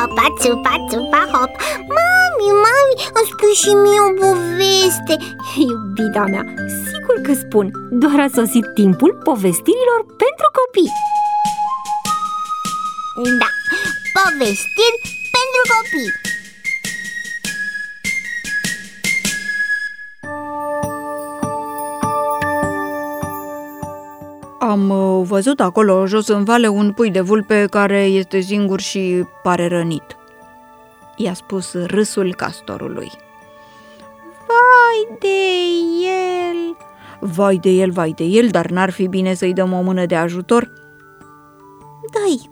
țupa, țupa, țupa, hop. Mami, îmi spui și mie o poveste. Iubita mea, sigur că spun. Doar a sosit timpul povestirilor pentru copii. Da, povestiri pentru copii. Am văzut acolo, jos în vale, un pui de vulpe care este singur și pare rănit. I-a spus râsul castorului. Vai de el! Vai de el, vai de el, dar n-ar fi bine să-i dăm o mână de ajutor? Dă-i!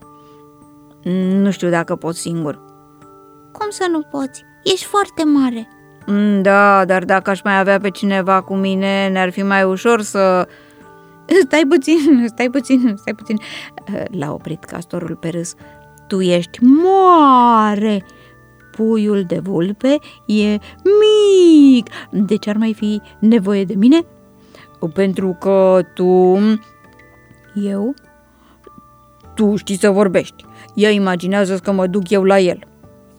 Nu știu dacă pot singur. Cum să nu poți? Ești foarte mare. Da, dar dacă aș mai avea pe cineva cu mine, ne-ar fi mai ușor să... Stai puțin. L-a oprit castorul pe râs. Tu ești mare. Puiul de vulpe e mic. De ce ar mai fi nevoie de mine? Pentru că tu știi să vorbești. Ea imaginează că mă duc eu la el.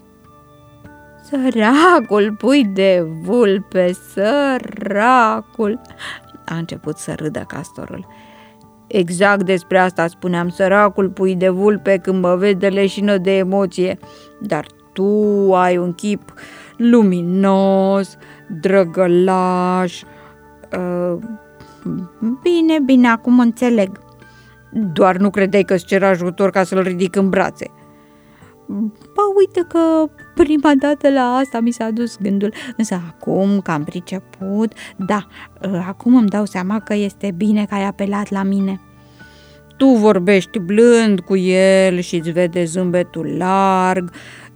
Săracul pui de vulpe, săracul! A început să râdă castorul. Exact despre asta spuneam, săracul pui de vulpe, când mă vezi de leșină de emoție. Dar tu ai un chip luminos, drăgălaș. Bine, acum înțeleg. Doar nu credeai că-ți cer ajutor ca să-l ridic în brațe. Ba, uite că prima dată la asta mi s-a dus gândul, însă acum că am priceput, da, acum îmi dau seama că este bine că ai apelat la mine. Tu vorbești blând cu el și îți vede zâmbetul larg,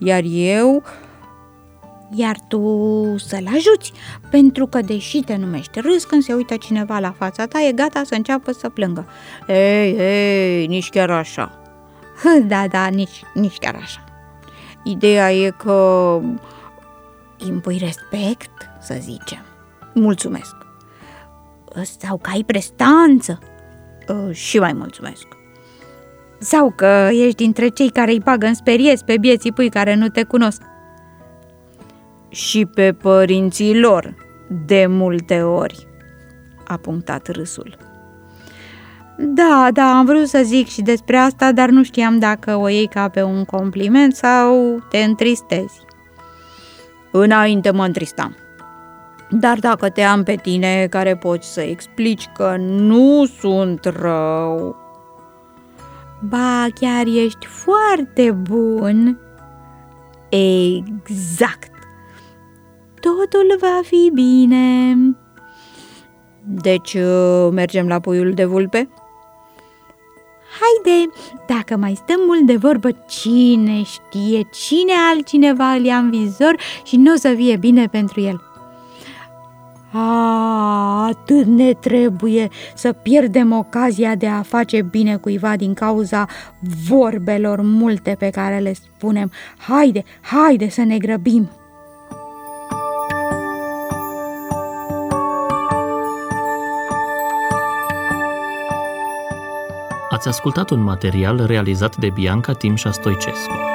Iar tu să-l ajuți, pentru că deși te numești râs, când se uită cineva la fața ta, e gata să înceapă să plângă. Ei, nici chiar așa. Da, nici chiar așa. Ideea e că îmi pui respect, să zicem. Mulțumesc. Sau că ai prestanță. Și mai mulțumesc. Sau că ești dintre cei care îi bagă în speriezi pe bieții pui care nu te cunosc. Și pe părinții lor, de multe ori, a punctat râsul. Da, am vrut să zic și despre asta, dar nu știam dacă o iei ca pe un compliment sau te întristezi. Înainte mă întristam. Dar dacă te am pe tine care poți să explici că nu sunt rău... Ba, chiar ești foarte bun. Exact. Totul va fi bine. Deci mergem la puiul de vulpe? Haide, dacă mai stăm mult de vorbă, cine știe, cine altcineva îl ia în vizor și nu o să fie bine pentru el. Atât ne trebuie să pierdem ocazia de a face bine cuiva din cauza vorbelor multe pe care le spunem. Haide să ne grăbim! Ați ascultat un material realizat de Bianca Timșa Stoicescu.